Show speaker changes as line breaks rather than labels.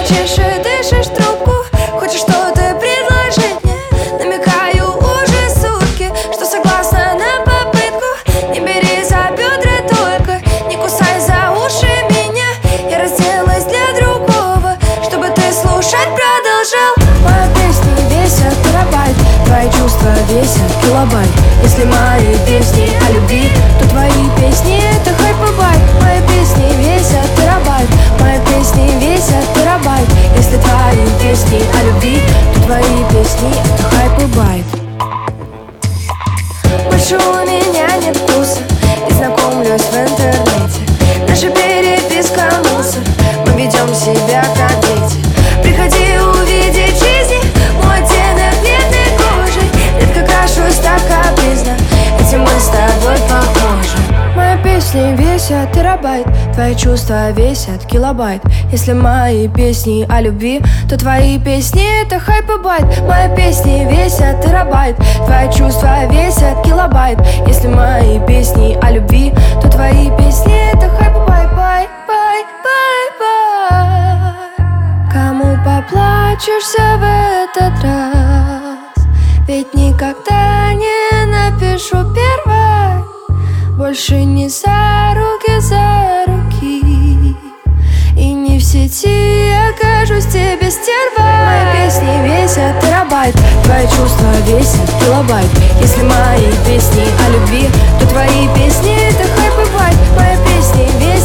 Молчишь и дышишь в трубку, хочешь что-то предложить мне. Намекаю уже сутки, что согласна на попытку. Не бери за бедра только, не кусай за уши меня. Я разделась для другого, чтобы ты слушать продолжал. Мои песни весят терабайт, твои чувства весят килобайт. Если мои песни о любви, то твои песни это хайп-байт. Мои песни весят терабайт, мои песни весят терабайт. Если твои песни о любви, то твои песни это хайп-байт. Больше у меня нет вкуса, и знакомлюсь в интернете. Наша переписка мусор, мы ведем себя как дети. Приходи увидеть жизни, мой оттенок медной кожи. Редко крашусь так капризно, этим мы с тобой похожи. Мои песни весят терабайт, твои чувства весят килобайт. Если мои песни о любви, то твои песни это хайп-байт. Мои песни весят терабайт, твои чувства весят килобайт. Если мои песни о любви, то твои песни это хайп-байт. Бай, бай, бай, бай. Кому поплачешься в этот раз? Ведь никогда не напишу первой. Больше не за руки, за руки. И не в сети окажусь тебе стервой. Мои песни весят терабайт, твои чувства весят килобайт. Если мои песни о любви, то твои песни это хайп-байт. Мои песни весят